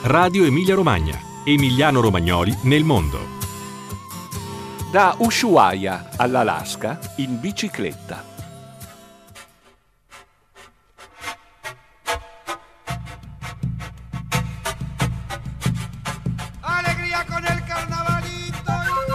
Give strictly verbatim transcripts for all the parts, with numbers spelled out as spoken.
Radio Emilia Romagna. Emiliano-romagnoli nel mondo. Da Ushuaia all'Alaska in bicicletta. Alegría con el carnavalito.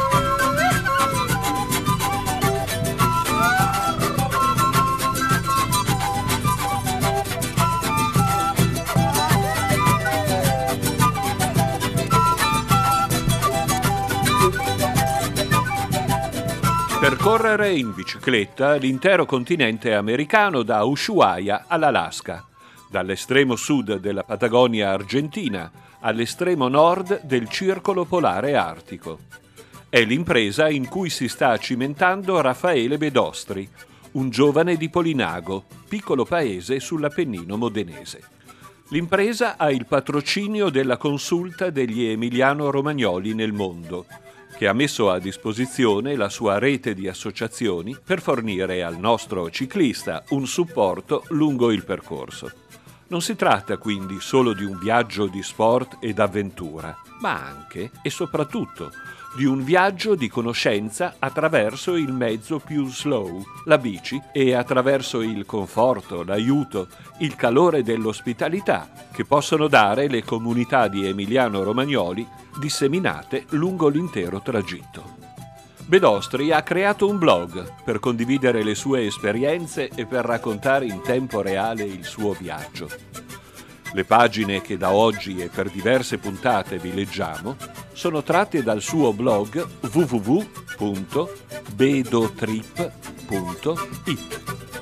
Percorrere in bicicletta l'intero continente americano da Ushuaia all'Alaska, dall'estremo sud della Patagonia argentina all'estremo nord del Circolo Polare Artico. È l'impresa in cui si sta cimentando Raffaele Bedostri, un giovane di Polinago, piccolo paese sull'Appennino modenese. L'impresa ha il patrocinio della Consulta degli Emiliano-Romagnoli nel mondo, che ha messo a disposizione la sua rete di associazioni per fornire al nostro ciclista un supporto lungo il percorso. Non si tratta quindi solo di un viaggio di sport ed avventura, ma anche e soprattutto di un viaggio di conoscenza attraverso il mezzo più slow, la bici, e attraverso il conforto, l'aiuto, il calore dell'ospitalità che possono dare le comunità di Emiliano-Romagnoli disseminate lungo l'intero tragitto. Bedostri ha creato un blog per condividere le sue esperienze e per raccontare in tempo reale il suo viaggio. Le pagine che da oggi e per diverse puntate vi leggiamo sono tratte dal suo blog w w w punto bedotrip punto it.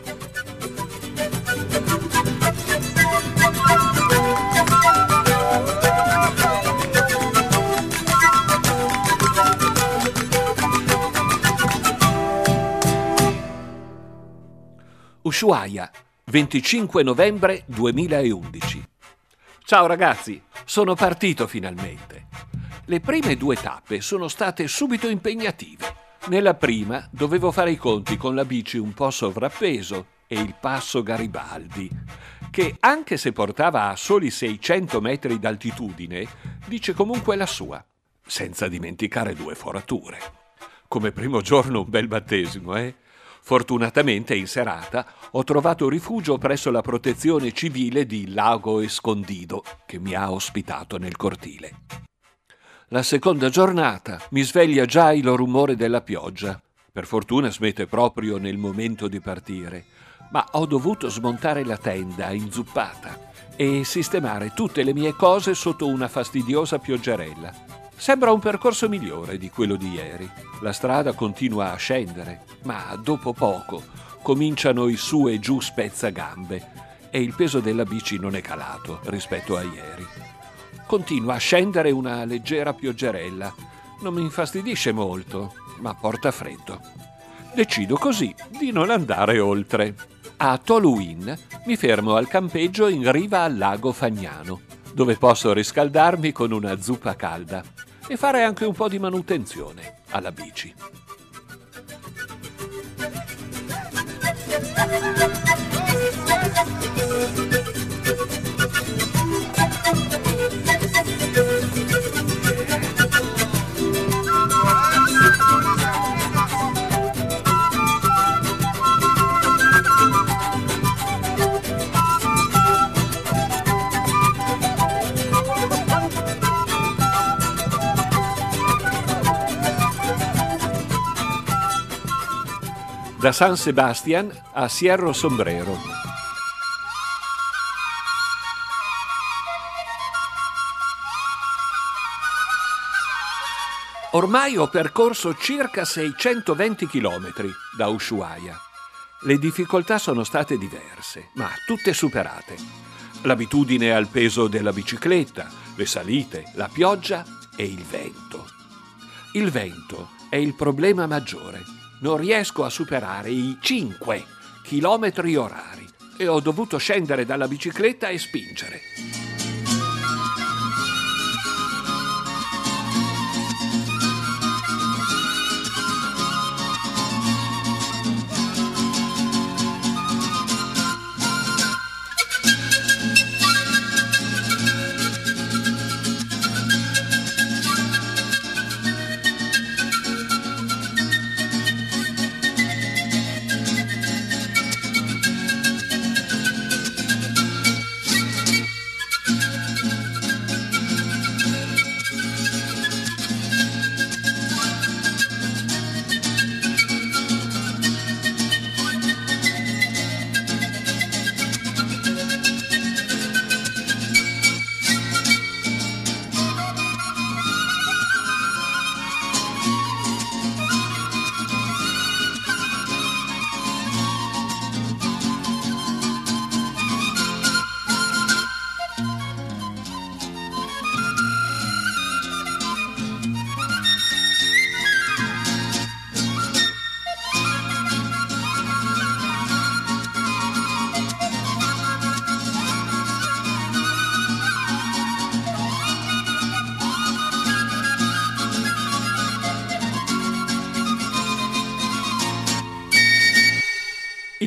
Ushuaia, venticinque novembre duemilaundici. Ciao ragazzi, sono partito finalmente. Le prime due tappe sono state subito impegnative. Nella prima dovevo fare i conti con la bici un po' sovrappeso e il passo Garibaldi, che anche se portava a soli seicento metri d'altitudine, dice comunque la sua, senza dimenticare due forature. Come primo giorno un bel battesimo, eh? Fortunatamente in serata ho trovato rifugio presso la protezione civile di Lago Escondido, che mi ha ospitato nel cortile. La seconda giornata mi sveglia già il rumore della pioggia. Per fortuna smette proprio nel momento di partire, ma ho dovuto smontare la tenda inzuppata e sistemare tutte le mie cose sotto una fastidiosa pioggerella. Sembra un percorso migliore di quello di ieri. La strada continua a scendere, ma dopo poco cominciano i su e giù spezzagambe e il peso della bici non è calato rispetto a ieri. Continua a scendere una leggera pioggerella. Non mi infastidisce molto, ma porta freddo. Decido così di non andare oltre. A Toluin mi fermo al campeggio in riva al lago Fagnano, dove posso riscaldarmi con una zuppa calda e fare anche un po' di manutenzione alla bici. Da San Sebastian a Cerro Sombrero. Ormai ho percorso circa seicentoventi chilometri da Ushuaia. Le difficoltà sono state diverse, ma tutte superate. L'abitudine al peso della bicicletta, le salite, la pioggia e il vento. Il vento è il problema maggiore. Non riesco a superare i cinque chilometri orari e ho dovuto scendere dalla bicicletta e spingere.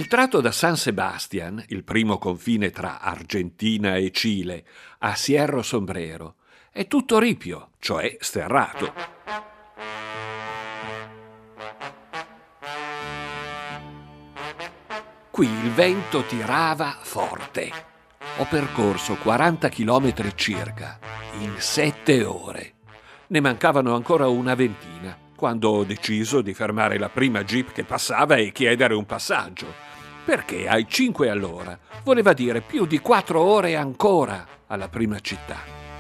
Il tratto da San Sebastián, il primo confine tra Argentina e Cile, a Cerro Sombrero, è tutto ripio, cioè sterrato. Qui il vento tirava forte. Ho percorso quaranta chilometri circa, in sette ore. Ne mancavano ancora una ventina, quando ho deciso di fermare la prima jeep che passava e chiedere un passaggio. Perché ai cinque all'ora voleva dire più di quattro ore ancora alla prima città.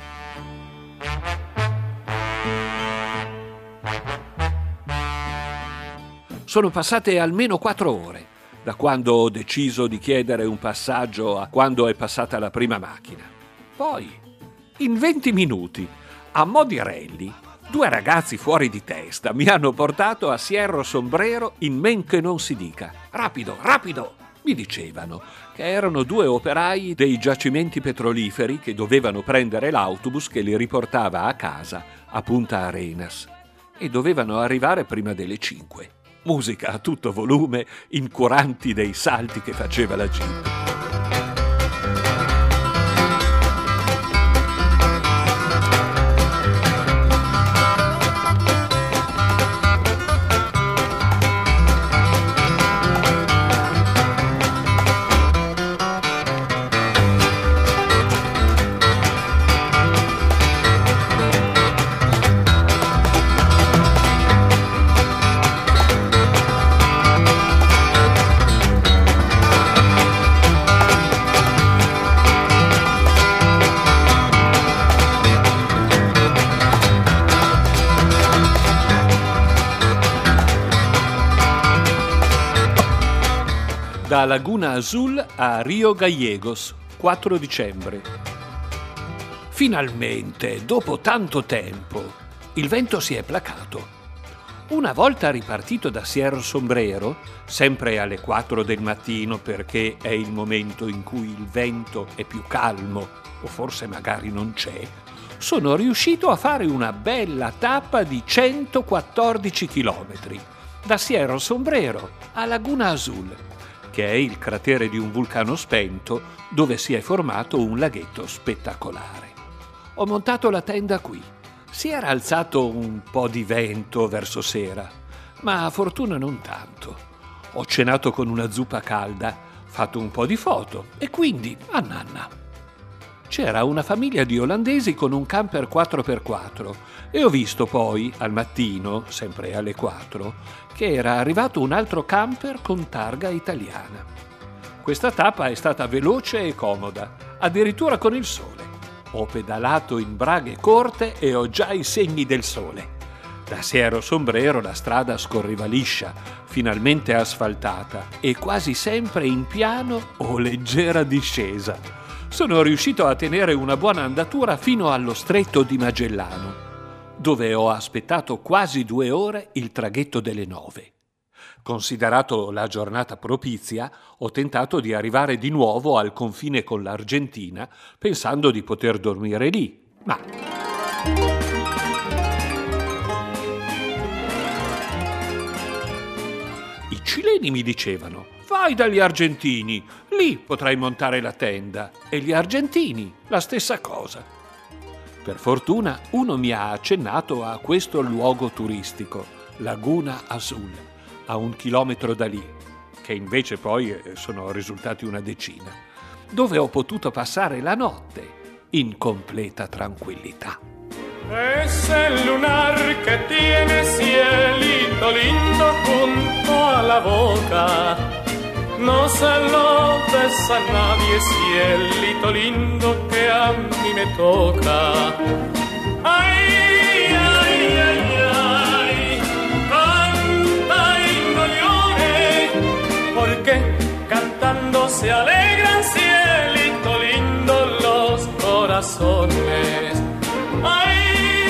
Sono passate almeno quattro ore da quando ho deciso di chiedere un passaggio a quando è passata la prima macchina. Poi, in venti minuti, a mo' di rally, due ragazzi fuori di testa mi hanno portato a Cerro Sombrero in men che non si dica. Rapido, rapido! Mi dicevano che erano due operai dei giacimenti petroliferi che dovevano prendere l'autobus che li riportava a casa a Punta Arenas e dovevano arrivare prima delle cinque. Musica a tutto volume, incuranti dei salti che faceva la jeep. Da Laguna Azul a Rio Gallegos, quattro dicembre. Finalmente, dopo tanto tempo, il vento si è placato. Una volta ripartito da Cerro Sombrero, sempre alle quattro del mattino perché è il momento in cui il vento è più calmo, o forse magari non c'è, sono riuscito a fare una bella tappa di centoquattordici chilometri, da Cerro Sombrero a Laguna Azul, che è il cratere di un vulcano spento dove si è formato un laghetto spettacolare. Ho montato la tenda qui. Si era alzato un po' di vento verso sera, ma a fortuna non tanto. Ho cenato con una zuppa calda, fatto un po' di foto e quindi a nanna. C'era una famiglia di olandesi con un camper quattro per quattro e ho visto poi, al mattino, sempre alle quattro, che era arrivato un altro camper con targa italiana. Questa tappa è stata veloce e comoda, addirittura con il sole. Ho pedalato in braghe corte e ho già i segni del sole. Da Cerro Sombrero la strada scorreva liscia, finalmente asfaltata e quasi sempre in piano o leggera discesa. Sono riuscito a tenere una buona andatura fino allo Stretto di Magellano, dove ho aspettato quasi due ore il traghetto delle nove. Considerato la giornata propizia, ho tentato di arrivare di nuovo al confine con l'Argentina, pensando di poter dormire lì, ma... I cileni mi dicevano: vai dagli argentini, lì potrai montare la tenda. E gli argentini, la stessa cosa. Per fortuna uno mi ha accennato a questo luogo turistico, Laguna Azul, a un chilometro da lì, che invece poi sono risultati una decina, dove ho potuto passare la notte in completa tranquillità. Es el lunar que tiene cielito lindo junto a la boca. No se lo des a nadie, cielito lindo que a mí me toca. Ay, ay, ay, ay, canta y no llore, porque cantando se alegran, cielito lindo, los corazones. Ay,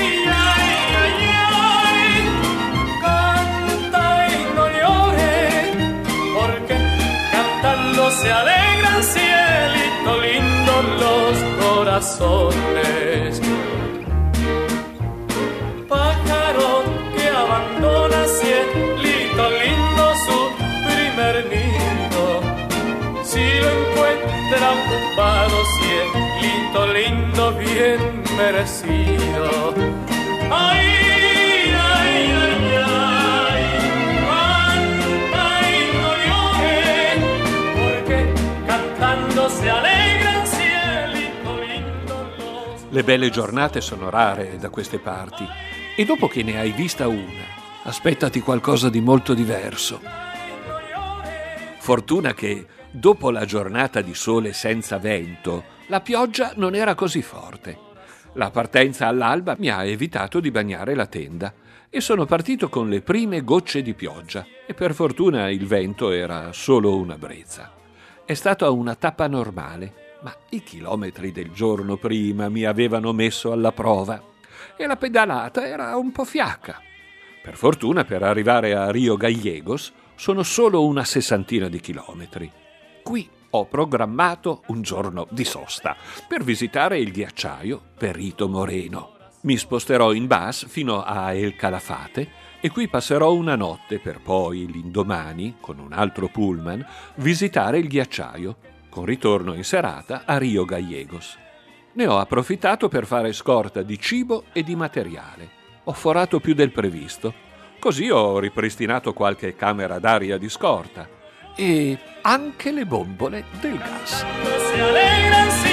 se alegran, cielito lindo, los corazones. Pájaro que abandona, cielito lindo, su primer nido. lo bien merecido. Ay, ay, ay, ay, canta y no llores, porque cantando se alegra il cielito lindo los... Le belle giornate sono rare da queste parti e dopo che ne hai vista una, aspettati qualcosa di molto diverso. Fortuna che dopo la giornata di sole senza vento, la pioggia non era così forte. La partenza all'alba mi ha evitato di bagnare la tenda e sono partito con le prime gocce di pioggia e per fortuna il vento era solo una brezza. È stata una tappa normale, ma i chilometri del giorno prima mi avevano messo alla prova e la pedalata era un po' fiacca. Per fortuna, per arrivare a Rio Gallegos sono solo una sessantina di chilometri. Qui ho programmato un giorno di sosta per visitare il ghiacciaio Perito Moreno. Mi sposterò in bus fino a El Calafate e qui passerò una notte per poi, l'indomani, con un altro pullman, visitare il ghiacciaio, con ritorno in serata a Rio Gallegos. Ne ho approfittato per fare scorta di cibo e di materiale. Ho forato più del previsto, così ho ripristinato qualche camera d'aria di scorta e anche le bombole del gas. Se alegran